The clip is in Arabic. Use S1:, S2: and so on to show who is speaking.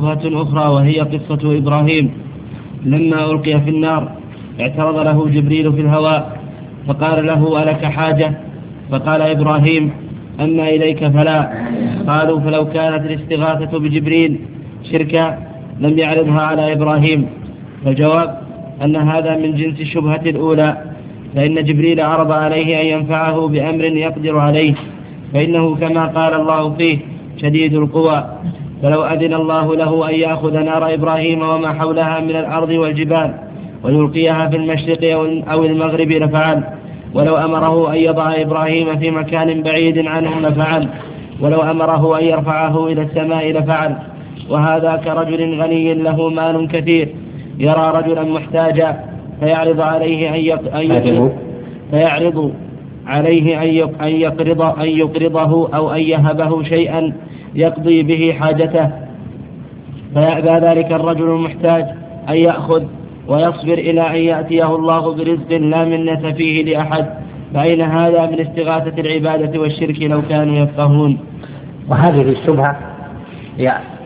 S1: شبهة أخرى وهي قصة إبراهيم لما ألقي في النار اعترض له جبريل في الهواء فقال له ألك حاجة؟ فقال إبراهيم أما إليك فلا. قالوا فلو كانت الاستغاثة بجبريل شركا لم يعرضها على إبراهيم. فالجواب أن هذا من جنس الشبهة الأولى، فإن جبريل عرض عليه أن ينفعه بأمر يقدر عليه، فإنه كما قال الله فيه شديد القوى، فلو أذن الله له أن يأخذ نار إبراهيم وما حولها من الأرض والجبال ويلقيها في المشرق أو المغرب لفعل، ولو أمره أن يضع إبراهيم في مكان بعيد عنه لفعل، ولو أمره أن يرفعه إلى السماء لفعل. وهذا كرجل غني له مال كثير يرى رجلا محتاجا فيعرض عليه أن يقرضه أو أن يهبه شيئا يقضي به حاجته، فيأبى ذلك الرجل المحتاج أن يأخذ ويصبر إلى أن يأتيه الله برزق لا منة فيه لأحد. فأين هذا من استغاثة العبادة والشرك لو كانوا يفقهون؟
S2: وهذه الشبهة هي